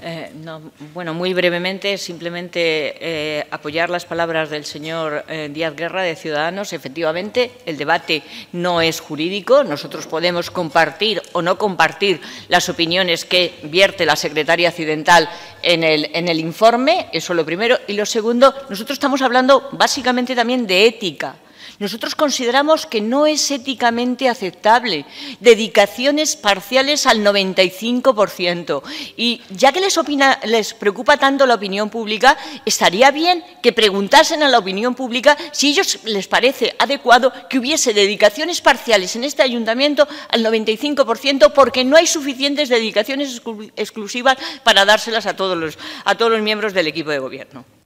Bueno, muy brevemente, simplemente apoyar las palabras del señor Díaz Guerra de Ciudadanos. Efectivamente, el debate no es jurídico. Nosotros podemos compartir o no compartir las opiniones que vierte la secretaria accidental en el informe, eso lo primero. Y lo segundo, nosotros estamos hablando básicamente también de ética. Nosotros consideramos que no es éticamente aceptable dedicaciones parciales al 95%. Y ya que les preocupa tanto la opinión pública, estaría bien que preguntasen a la opinión pública si a ellos les parece adecuado que hubiese dedicaciones parciales en este ayuntamiento al 95%, porque no hay suficientes dedicaciones exclusivas para dárselas a todos los miembros del equipo de gobierno.